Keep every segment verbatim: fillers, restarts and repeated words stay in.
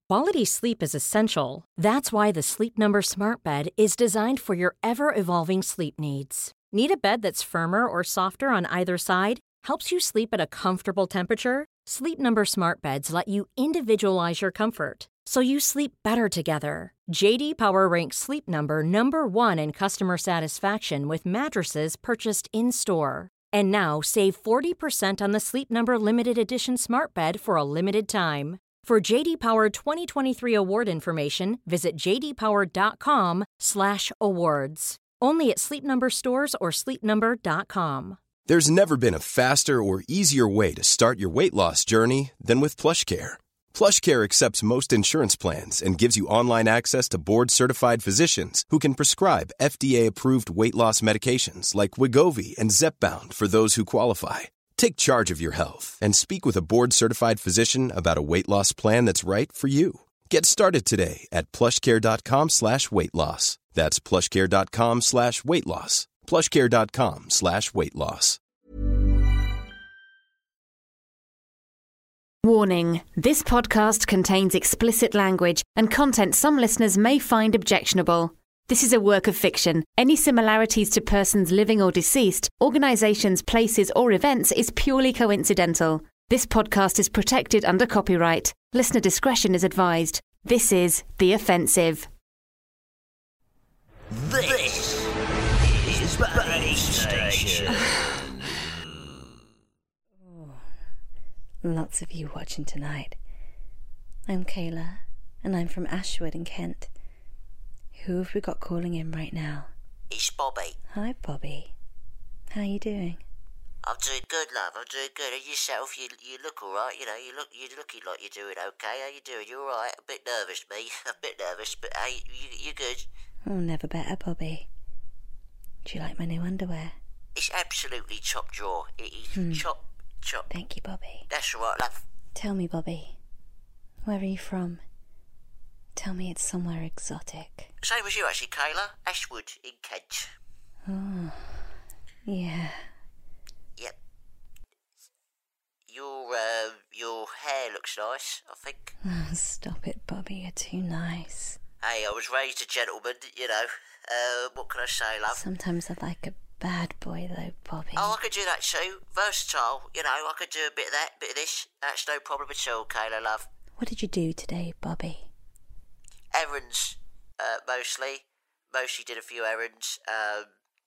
Quality sleep is essential. That's why the Sleep Number Smart Bed is designed for your ever-evolving sleep needs. Need a bed that's firmer or softer on either side? Helps you sleep at a comfortable temperature? Sleep Number Smart Beds let you individualize your comfort, so you sleep better together. J D Power ranks Sleep Number number one in customer satisfaction with mattresses purchased in-store. And now, save forty percent on the Sleep Number Limited Edition Smart Bed for a limited time. For J D Power twenty twenty-three award information, visit j d power dot com slash awards. Only at Sleep Number stores or sleep number dot com. There's never been a faster or easier way to start your weight loss journey than with PlushCare. PlushCare accepts most insurance plans and gives you online access to board-certified physicians who can prescribe F D A-approved weight loss medications like Wegovy and Zepbound for those who qualify. Take charge of your health and speak with a board-certified physician about a weight loss plan that's right for you. Get started today at plushcare.com slash weight loss. That's plushcare.com slash weight loss. plushcare.com slash weight loss. Warning, this podcast contains explicit language and content some listeners may find objectionable. This is a work of fiction. Any similarities to persons living or deceased, organisations, places or events is purely coincidental. This podcast is protected under copyright. Listener discretion is advised. This is The Offensive. This is Space Station. Lots of you watching tonight. I'm Kayla, and I'm from Ashwood in Kent. Who have we got calling in right now? It's Bobby. Hi, Bobby. How are you doing? I'm doing good, love. I'm doing good. And yourself, you you look all right. You know, you look you're looking like you're doing okay. How you doing? You all right? A bit nervous, me. A bit nervous, but hey, you you good? Oh, never better, Bobby. Do you like my new underwear? It's absolutely top drawer. It is Hmm. chop chop. Thank you, Bobby. That's all right, love. Tell me, Bobby, where are you from? Tell me it's somewhere exotic. Same as you, actually, Kayla. Ashwood in Kent. Oh, yeah. Yep. Your uh, your hair looks nice, I think. Oh, stop it, Bobby. You're too nice. Hey, I was raised a gentleman, you know. Uh, what can I say, love? Sometimes I like a bad boy, though, Bobby. Oh, I could do that too. Versatile, you know. I could do a bit of that, bit of this. That's no problem at all, Kayla, love. What did you do today, Bobby? Errands, uh, mostly. Mostly did a few errands. Um,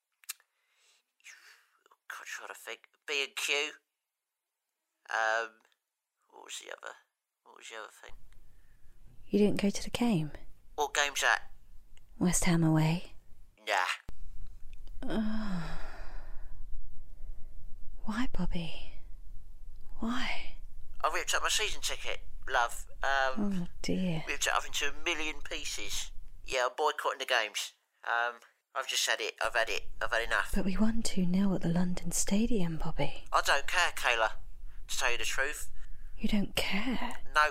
God, trying to think. B and Q. Um, what was the other? What was the other thing? You didn't go to the game? What game's that? West Ham away? Nah. Oh. Why, Bobby? Why? I ripped up my season ticket, love. Um, Oh, dear. ripped it up into a million pieces. Yeah, I'm boycotting the games. Um, I've just had it. I've had it. I've had enough. But we won two nil at the London Stadium, Bobby. I don't care, Kayla, to tell you the truth. You don't care? No,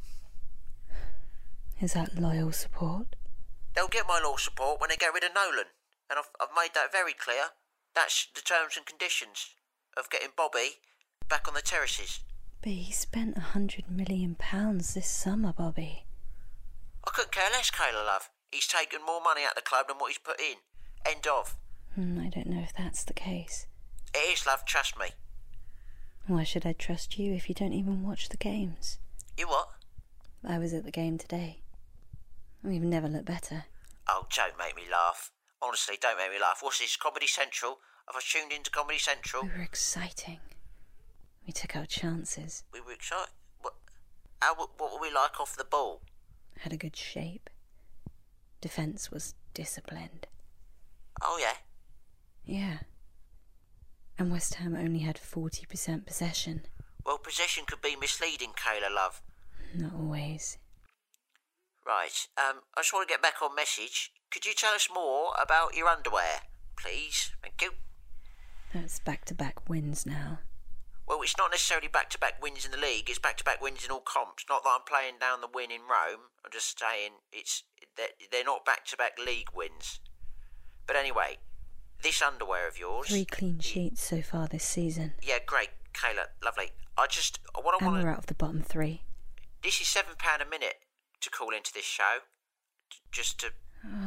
Is that loyal support? they'll get my law support when they get rid of Nolan. And I've, I've made that very clear. That's the terms and conditions of getting Bobby back on the terraces. But he spent a hundred million pounds this summer, Bobby. I couldn't care less, Kayla, love. He's taken more money out of the club than what he's put in. End of. Hmm, I don't know if that's the case. It is, love, trust me. Why should I trust you if you don't even watch the games? You what? I was at the game today. We've never looked better. Oh, don't make me laugh. Honestly, don't make me laugh. What's this, Comedy Central? Have I tuned into Comedy Central? We were exciting. We took our chances. We were excited. What, how, what were we like off the ball? Had a good shape. Defence was disciplined. Oh, yeah? Yeah. And West Ham only had forty percent possession. Well, possession could be misleading, Kayla, love. Not always. Right, um, I just want to get back on message. Could you tell us more about your underwear, please? Thank you. That's back-to-back wins now. Well, it's not necessarily back-to-back wins in the league, it's back-to-back wins in all comps. Not that I'm playing down the win in Rome, I'm just saying it's they're, they're not back-to-back league wins. But anyway, this underwear of yours... Three clean sheets so far this season. Yeah, great, Kayla, lovely. I just... What I And want we're out of the bottom three. This is seven pounds a minute. to call into this show. Just to...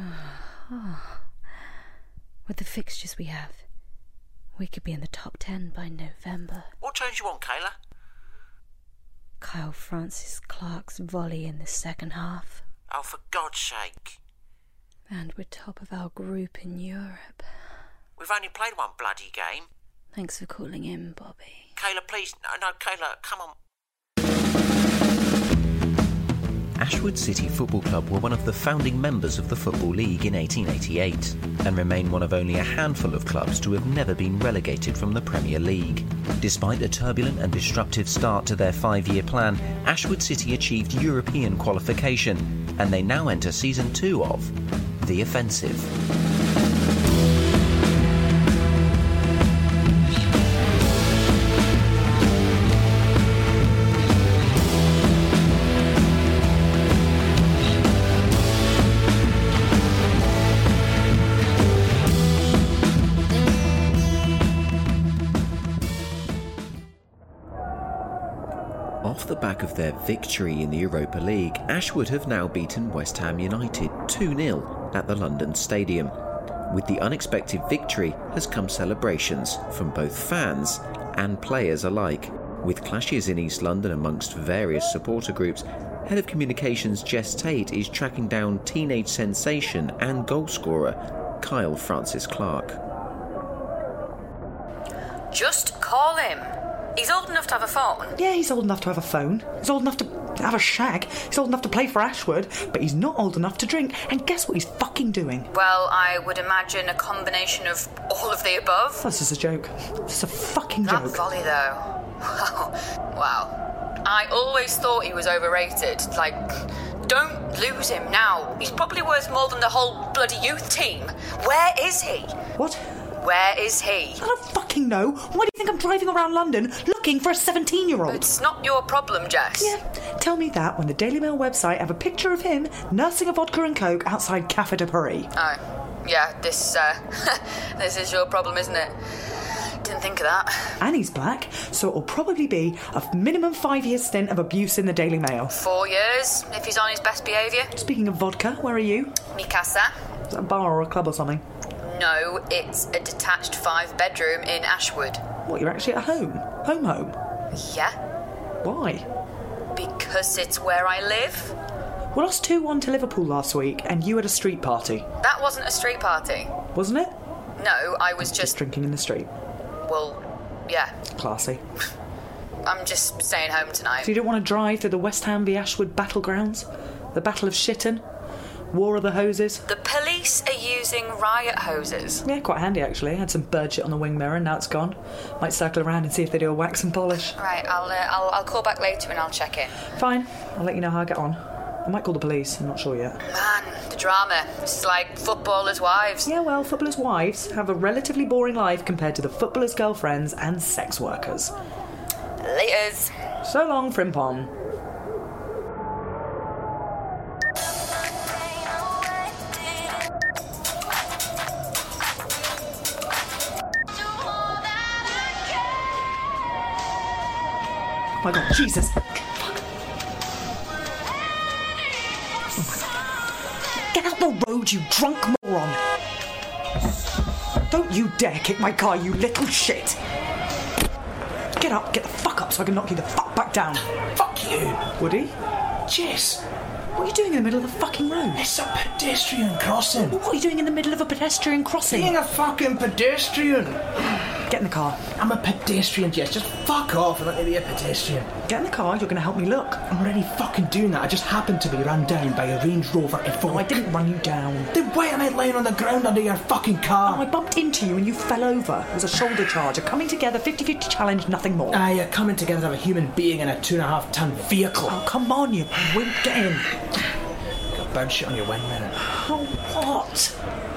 With the fixtures we have, we could be in the top ten by November. What change you want, Kayla? Kyle Francis Clark's volley in the second half. Oh, for God's sake. And we're top of our group in Europe. We've only played one bloody game. Thanks for calling in, Bobby. Kayla, please. No, no, Kayla, come on. Ashwood City Football Club were one of the founding members of the Football League in eighteen eighty-eight and remain one of only a handful of clubs to have never been relegated from the Premier League. Despite a turbulent and disruptive start to their five-year plan, Ashwood City achieved European qualification and they now enter season two of The Offensive. Off the back of their victory in the Europa League, Ashwood have now beaten West Ham United two nil at the London Stadium. With the unexpected victory has come celebrations from both fans and players alike. With clashes in East London amongst various supporter groups, Head of Communications Jess Tate is tracking down teenage sensation and goalscorer Kyle Francis Clark. Just call him. He's old enough to have a phone. Yeah, he's old enough to have a phone. He's old enough to have a shag. He's old enough to play for Ashwood, but he's not old enough to drink. And guess what he's fucking doing? Well, I would imagine a combination of all of the above. This is a joke. This is a fucking that joke. That volley, though. Wow. Wow. I always thought he was overrated. Like, don't lose him now. He's probably worth more than the whole bloody youth team. Where is he? What? Where is he? I don't fucking know. Why do you think I'm driving around London looking for a seventeen-year-old? It's not your problem, Jess. Yeah, tell me that when the Daily Mail website have a picture of him nursing a vodka and coke outside Café de Paris. Oh, yeah, this, uh, this is your problem, isn't it? Didn't think of that. And he's black, so it'll probably be a minimum five-year stint of abuse in the Daily Mail. Four years, if he's on his best behaviour. Speaking of vodka, where are you? Mi casa. Is that a bar or a club or something? No, it's a detached five-bedroom in Ashwood. What, you're actually at home? Home home? Yeah. Why? Because it's where I live. We lost two one to Liverpool last week, and you had a street party. That wasn't a street party. Wasn't it? No, I was just... Just drinking in the street. Well, yeah. Classy. I'm just staying home tonight. So you don't want to drive to the West Ham v Ashwood battlegrounds? The Battle of Shitton? War of the Hoses? The police are using riot hoses. Yeah, quite handy actually. I had some bird shit on the wing mirror and now it's gone. Might circle around and see if they do a wax and polish. Right, I'll, uh, I'll, I'll call back later and I'll check in. Fine. I'll let you know how I get on. I might call the police, I'm not sure yet. Man, the drama. This is like footballers' wives. Yeah, well, footballers' wives have a relatively boring life compared to the footballers' girlfriends and sex workers. Laters. So long, Frimpong. Oh my god, Jesus. Fuck. Oh my god. Get out the road, you drunk moron. Don't you dare kick my car, you little shit. Get up, get the fuck up so I can knock you the fuck back down. Fuck you. Woody? Jess. What are you doing in the middle of the fucking road? It's a pedestrian crossing. What are you doing in the middle of a pedestrian crossing? Being a fucking pedestrian. Get in the car. I'm a pedestrian, Jess. Just fuck off and let me be a pedestrian. Get in the car, you're going to help me look. I'm already fucking doing that. I just happened to be run down by a Range Rover Evoque. No, I didn't run you down. Then why am I lying on the ground under your fucking car? Oh, I bumped into you and you fell over. It was a shoulder charge. A coming together fifty-fifty challenge, nothing more. Ah, you're coming together of a human being in a two and a half ton vehicle. Oh, come on, you wimp. Get in. Got bird shit on your wing mirror. Oh, what?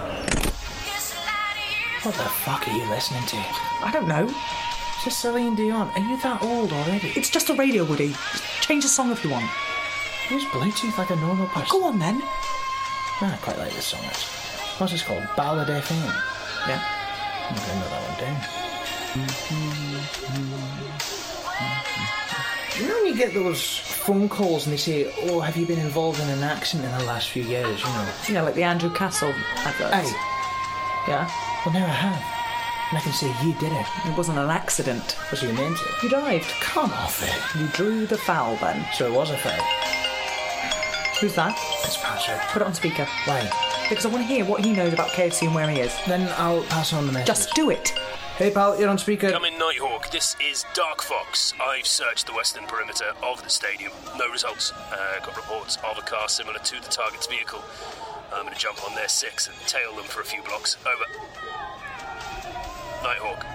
What the fuck are you listening to? I don't know. It's just Celine Dion. Are you that old already? It's just a radio, Woody. Just change the song if you want. Use Bluetooth like a normal person. Go on then. No, I quite like this song. It's, what's this called? Ballad F M? Yeah. I'm going to note that one down. You know when you get those phone calls and they say, oh, have you been involved in an accident in the last few years, you know? Yeah, like the Andrew Castle adverts. Aye. Yeah? Well, now I have. And I can say, you did it. It wasn't an accident. Was you meant it? You dived. Come off it. You drew the foul then. So it was a foul. Who's that? It's Patrick. Put it on speaker. Why? Because I want to hear what he knows about K F C and where he is. Then I'll pass on the message. Just do it. Hey pal, you're on speaker. Come in, Nighthawk. This is Dark Fox. I've searched the western perimeter of the stadium. No results. Uh, got reports of a car similar to the target's vehicle. I'm going to jump on their six and tail them for a few blocks. Over. Nighthawk.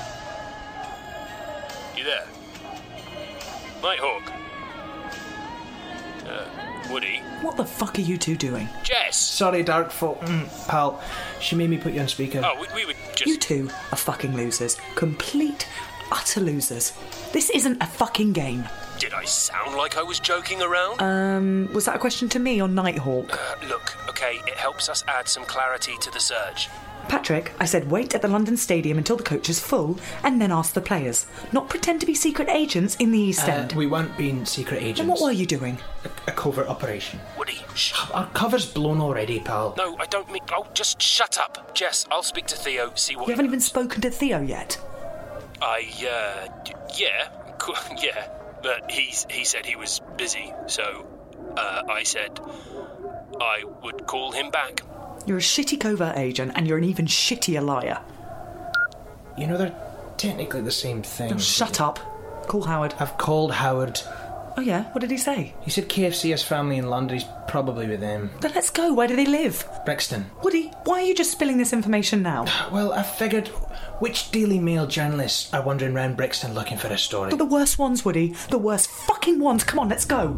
You there? Nighthawk. Uh, Woody. What the fuck are you two doing? Jess! Sorry, Dark Folk. Mm, pal, she made me put you on speaker. Oh, we, we would just... You two are fucking losers. Complete, utter losers. This isn't a fucking game. Did I sound like I was joking around? Um, was that a question to me or Nighthawk? Uh, look, okay, it helps us add some clarity to the search. Patrick, I said wait at the London Stadium until the coach is full and then ask the players. Not pretend to be secret agents in the East Uh, End. we weren't being secret agents. Then what were you doing? A, a covert operation. Woody, shh. Our cover's blown already, pal. No, I don't mean... Oh, just shut up. Jess, I'll speak to Theo, see what... You haven't even spoken to Theo yet. I, uh... d- Yeah, cool, yeah. But he's, he said he was busy, so... Uh, I said I would call him back. You're a shitty covert agent and you're an even shittier liar. You know, they're technically the same thing. Oh, shut up. Call Howard. I've called Howard. Oh yeah? What did he say? He said K F C has family in London. He's probably with them. Then let's go. Where do they live? Brixton. Woody, why are you just spilling this information now? Well, I figured which Daily Mail journalists are wandering around Brixton looking for a story. But the worst ones, Woody. The worst fucking ones. Come on, let's go.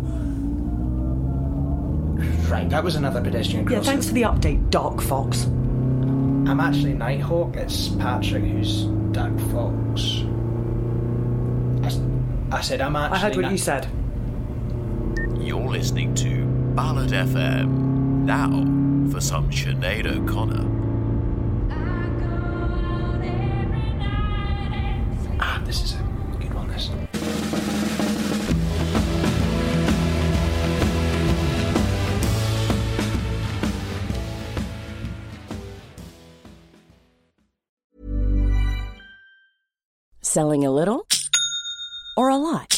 Right, that was another pedestrian crossing. Yeah, thanks for the update, Dark Fox. I'm actually Nighthawk. It's Patrick who's Dark Fox. I, s- I said I'm actually... I heard what Ni- you said. You're listening to Ballad F M. Now for some Sinead O'Connor. Ah, this is a good one, this. Selling a little or a lot?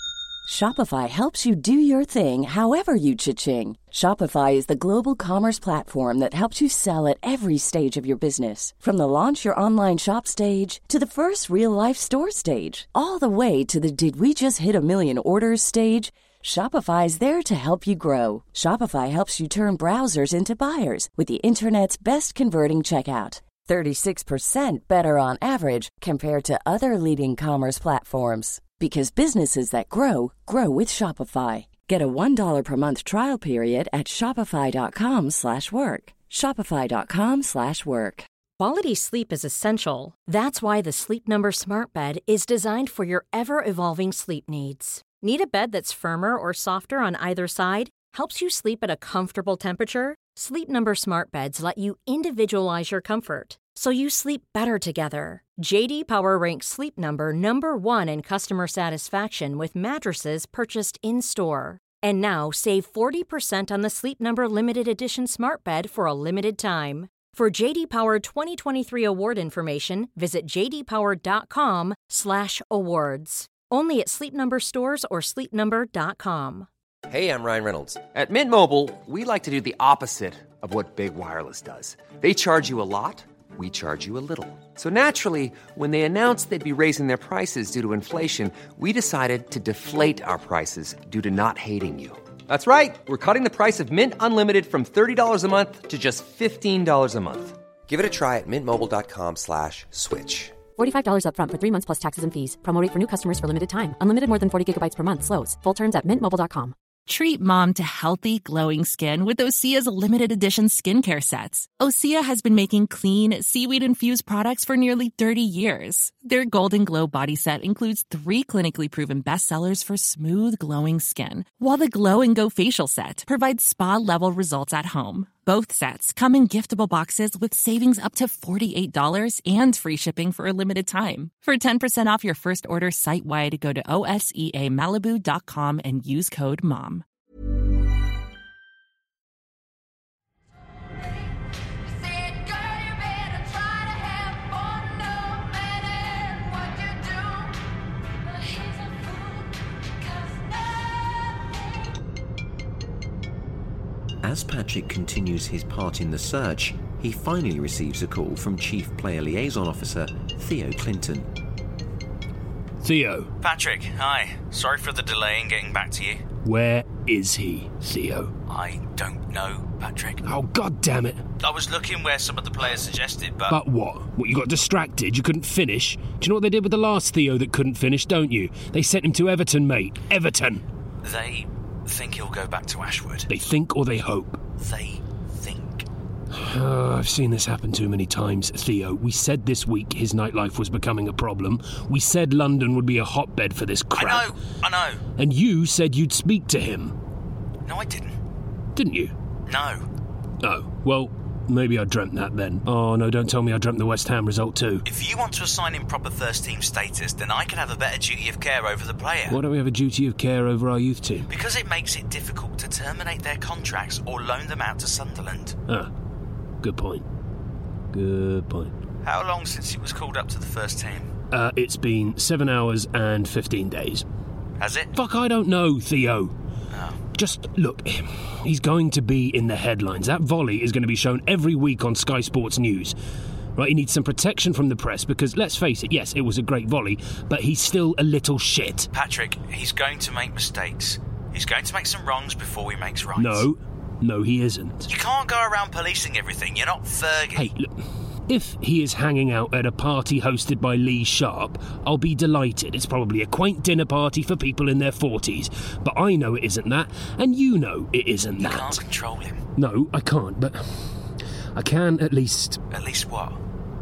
Shopify helps you do your thing however you cha-ching. Shopify is the global commerce platform that helps you sell at every stage of your business. From the launch your online shop stage to the first real-life store stage, all the way to the did we just hit a million orders stage. Shopify is there to help you grow. Shopify helps you turn browsers into buyers with the internet's best converting checkout. thirty-six percent better on average compared to other leading commerce platforms. Because businesses that grow, grow with Shopify. Get a one dollar per month trial period at shopify.com slash work. Shopify.com slash work. Quality sleep is essential. That's why the Sleep Number Smart Bed is designed for your ever-evolving sleep needs. Need a bed that's firmer or softer on either side? Helps you sleep at a comfortable temperature? Sleep Number Smart Beds let you individualize your comfort, so you sleep better together. J D Power ranks Sleep Number number one in customer satisfaction with mattresses purchased in-store. And now save forty percent on the Sleep Number Limited Edition Smart Bed for a limited time. For J D Power twenty twenty-three award information, visit jdpower.com slash awards. Only at Sleep Number stores or sleep number dot com. Hey, I'm Ryan Reynolds. At Mint Mobile, we like to do the opposite of what Big Wireless does. They charge you a lot, we charge you a little. So naturally, when they announced they'd be raising their prices due to inflation, we decided to deflate our prices due to not hating you. That's right. We're cutting the price of Mint Unlimited from thirty dollars a month to just fifteen dollars a month. Give it a try at mintmobile.com slash switch. forty-five dollars up front for three months plus taxes and fees. Promo rate for new customers for limited time. Unlimited more than forty gigabytes per month slows. Full terms at mint mobile dot com. Treat mom to healthy, glowing skin with Osea's limited edition skincare sets. Osea has been making clean, seaweed-infused products for nearly thirty years. Their Golden Glow body set includes three clinically proven bestsellers for smooth, glowing skin, while the Glow and Go facial set provides spa-level results at home. Both sets come in giftable boxes with savings up to forty-eight dollars and free shipping for a limited time. For ten percent off your first order site-wide, go to O S E A Malibu dot com and use code MOM. As Patrick continues his part in the search, he finally receives a call from Chief Player Liaison Officer Theo Clinton. Theo. Patrick, hi. Sorry for the delay in getting back to you. Where is he, Theo? I don't know, Patrick. Oh, god damn it. I was looking where some of the players suggested, but... But what? What, you got distracted? You couldn't finish? Do you know what they did with the last Theo that couldn't finish, don't you? They sent him to Everton, mate. Everton. They think he'll go back to Ashwood. They think or they hope? They think. Oh, I've seen this happen too many times, Theo. We said this week his nightlife was becoming a problem. We said London would be a hotbed for this crap. I know, I know. And you said you'd speak to him. No, I didn't. Didn't you? No. Oh, well, maybe I dreamt that then. Oh, no, don't tell me I dreamt the West Ham result too. If you want to assign him proper first team status, then I can have a better duty of care over the player. Why don't we have a duty of care over our youth team? Because it makes it difficult to terminate their contracts or loan them out to Sunderland. Ah, good point. Good point. How long since he was called up to the first team? Uh, it's been seven hours and fifteen days. Has it? Fuck, I don't know, Theo. Oh. Just, look, he's going to be in the headlines. That volley is going to be shown every week on Sky Sports News. Right, he needs some protection from the press because, let's face it, yes, it was a great volley, but he's still a little shit. Patrick, he's going to make mistakes. He's going to make some wrongs before he makes rights. No, no, he isn't. You can't go around policing everything. You're not Fergie. Hey, look, if he is hanging out at a party hosted by Lee Sharp, I'll be delighted. It's probably a quaint dinner party for people in their forties. But I know it isn't that, and you know it isn't you that. You can't control him. No, I can't, but I can at least... At least what?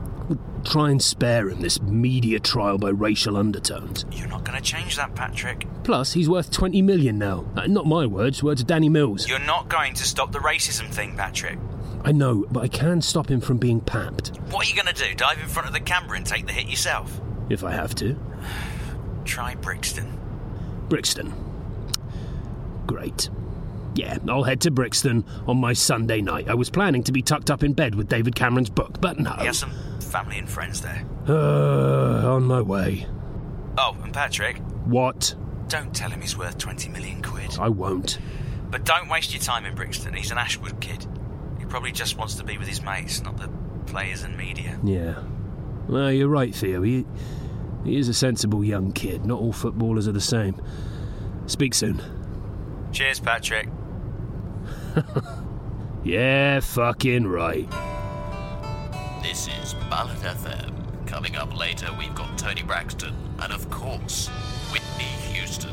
Try and spare him this media trial by racial undertones. You're not going to change that, Patrick. Plus, he's worth twenty million now. Uh, not my words, words of Danny Mills. You're not going to stop the racism thing, Patrick. I know, but I can stop him from being papped. What are you going to do? Dive in front of the camera and take the hit yourself? If I have to. Try Brixton. Brixton. Great. Yeah, I'll head to Brixton on my Sunday night. I was planning to be tucked up in bed with David Cameron's book, but no. He has some family and friends there. Uh, on my way. Oh, and Patrick. What? Don't tell him he's worth twenty million quid. I won't. But don't waste your time in Brixton. He's an Ashwood kid. He probably just wants to be with his mates, not the players and media. Yeah. Well, you're right, Theo. He, he is a sensible young kid. Not all footballers are the same. Speak soon. Cheers, Patrick. Yeah, fucking right. This is Ballad F M. Coming up later, we've got Tony Braxton and, of course, Whitney Houston.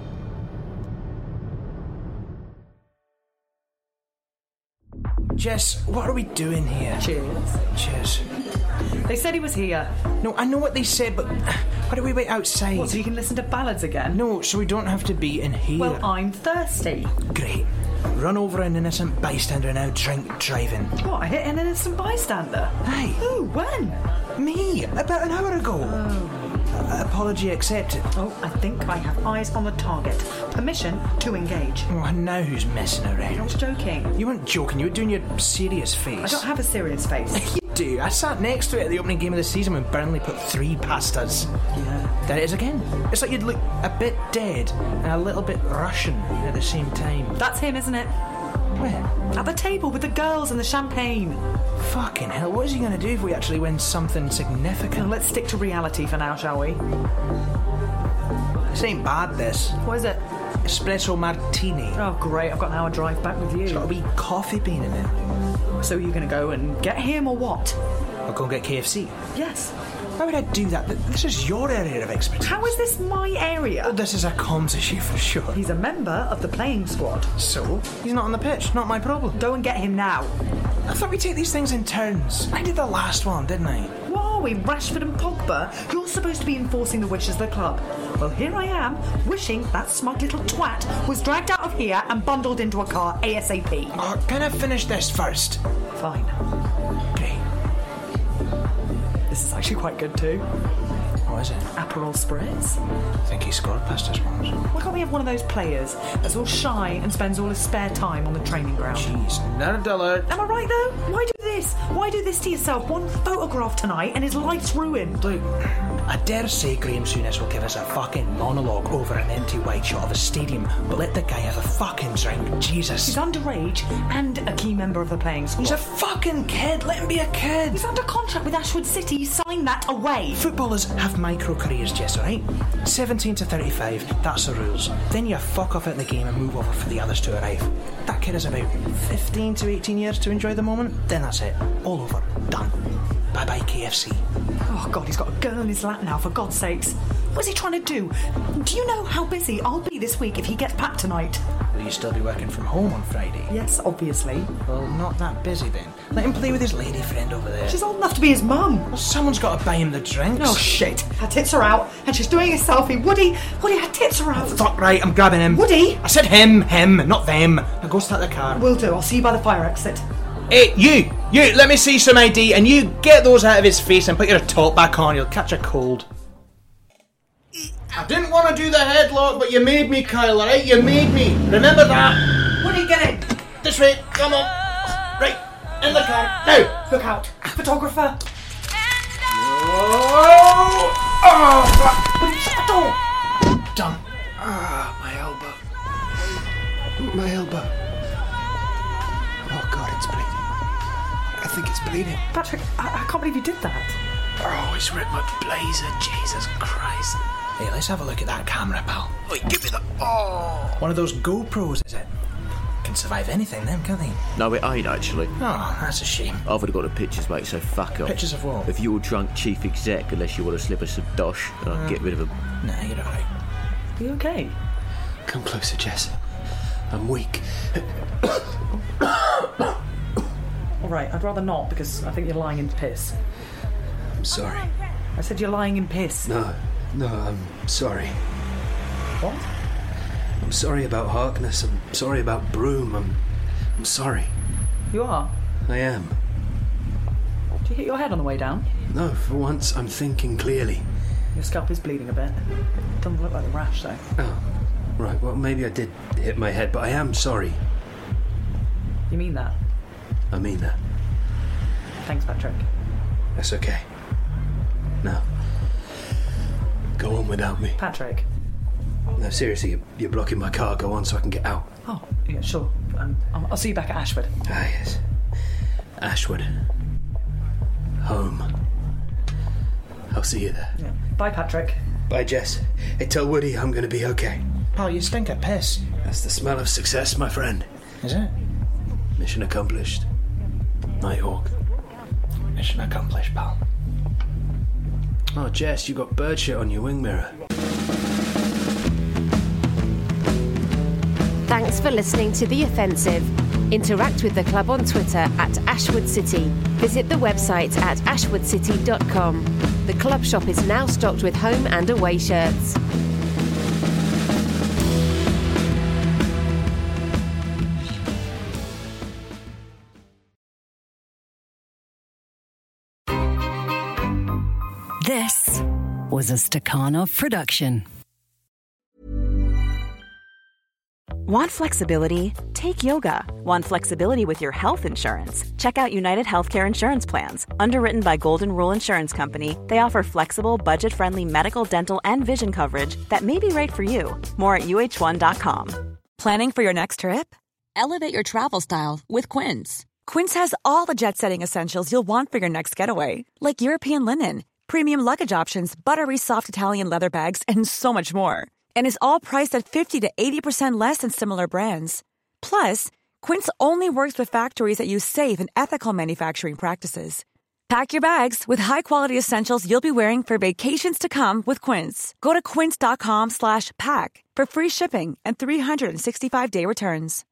Jess, what are we doing here? Cheers. Cheers. They said he was here. No, I know what they said, but why do we wait outside? What, so you can listen to ballads again? No, so we don't have to be in here. Well, I'm thirsty. Great. Run over an innocent bystander now, drink driving. What, I hit an innocent bystander? Hey. Who? When? Me, about an hour ago. Oh. Uh, apology accepted. Oh, I think I have eyes on the target. Permission to engage. Oh, now who's messing around? I was joking. You weren't joking, you were doing your serious face. I don't have a serious face. You do. I sat next to it at the opening game of the season when Burnley put three past us. Yeah. There it is again. It's like you'd look a bit dead and a little bit Russian at the same time. That's him, isn't it? Where? At the table with the girls and the champagne. Fucking hell, what is he going to do if we actually win something significant? Well, let's stick to reality for now, shall we? This ain't bad, this. What is it? Espresso martini. Oh, great, I've got an hour drive back with you. It's got a wee coffee bean in it. So you're going to go and get him or what? I'll go and get K F C. Yes. Why would I do that? This is your area of expertise. How is this my area? Well, this is a comms issue for sure. He's a member of the playing squad. So? He's not on the pitch. Not my problem. Go and get him now. I thought we'd take these things in turns. I did the last one, didn't I? What are we, Rashford and Pogba? You're supposed to be enforcing the wishes of the club. Well, here I am, wishing that smug little twat was dragged out of here and bundled into a car ASAP. Oh, can I finish this first? Fine. Great. This is actually quite good too. What is it? Aperol Spritz. I think he scored past us once. Why can't we have one of those players that's all shy and spends all his spare time on the training ground? Jeez, nerd alert. Am I right though? Why do this? Why do this to yourself? One photograph tonight and his life's ruined. Look, I dare say Graham Souness will give us a fucking monologue over an empty wide shot of a stadium, but let the guy have a fucking drink. Jesus. He's underage and a key member of the playing squad. He's a fucking kid. Let him be a kid. He's under contract with Ashwood City. Sign that away. Footballers have micro careers, Jess, alright? seventeen to thirty-five, that's the rules. Then you fuck off at the game and move over for the others to arrive. That kid has about fifteen to eighteen years to enjoy the moment, then that's it. All over. Done. Bye bye K F C. Oh God, he's got a girl in his lap now, for God's sakes. What's he trying to do? Do you know how busy I'll be this week if he gets packed tonight? Will you still be working from home on Friday? Yes, obviously. Well, not that busy then. Let him play with his lady friend over there. She's old enough to be his mum. Well, someone's got to buy him the drinks. Oh shit. Her tits are out and she's doing a selfie. Woody, Woody, her tits are out. Oh, fuck right, I'm grabbing him. Woody! I said him, him, not them. Now go start the car. Will do. I'll see you by the fire exit. Hey, you! You, let me see some I D and you get those out of his face and put your top back on. You'll catch a cold. I didn't want to do the headlock, but you made me, Kyle, alright? You made me. Remember that. Woody, get in. This way, come on. Right, in the car. Now. Look out. Photographer. Oh! Oh! Woody, shut the door. Done. Ah, my elbow. My elbow. Oh God, it's bleeding. I think it's bleeding. Patrick, I, I can't believe you did that. Oh, it's ripped my blazer. Jesus Christ. Hey, let's have a look at that camera, pal. Wait, give me the... Oh! One of those GoPros, is it? Can survive anything, them, can't they? No, it ain't, actually. Oh, that's a shame. I've already got the pictures, mate, so fuck off. Pictures of what? Of your drunk chief exec, unless you want to slip us some dosh, and I'll Uh, get rid of him. Nah, you're alright. Are you okay? Come closer, Jess. I'm weak. Alright, I'd rather not, because I think you're lying in piss. I'm sorry. I said you're lying in piss. No, no, I'm sorry. What? I'm sorry about Harkness. I'm sorry about Broom. I'm, I'm sorry. You are? I am. Did you hit your head on the way down? No, for once I'm thinking clearly. Your scalp is bleeding a bit. It doesn't look like a rash, though. Oh, right. Well, maybe I did hit my head, but I am sorry. You mean that? I mean that. Thanks, Patrick. That's okay. Now, go on without me. Patrick. No, seriously, you're, you're blocking my car. Go on so I can get out. Oh, yeah, sure. Um, I'll, I'll see you back at Ashford. Ah, yes. Ashwood. Home. I'll see you there. Yeah. Bye, Patrick. Bye, Jess. Hey, tell Woody I'm going to be okay. Pal, you stink of piss. That's the smell of success, my friend. Is it? Mission accomplished. Nighthawk. Mission accomplished, pal. Oh, Jess, you got bird shit on your wing mirror. Thanks for listening to The Offensive. Interact with the club on Twitter at Ashwood City. Visit the website at ashwood city dot com. The club shop is now stocked with home and away shirts. This was a Stakhanov production. Want flexibility? Take yoga. Want flexibility with your health insurance? Check out United Healthcare Insurance Plans. Underwritten by Golden Rule Insurance Company, they offer flexible, budget-friendly medical, dental, and vision coverage that may be right for you. More at U H one dot com. Planning for your next trip? Elevate your travel style with Quince. Quince has all the jet-setting essentials you'll want for your next getaway, like European linen, premium luggage options, buttery soft Italian leather bags, and so much more. And is all priced at fifty to eighty percent less than similar brands. Plus, Quince only works with factories that use safe and ethical manufacturing practices. Pack your bags with high-quality essentials you'll be wearing for vacations to come with Quince. Go to quince dot com slash pack for free shipping and three sixty-five day returns.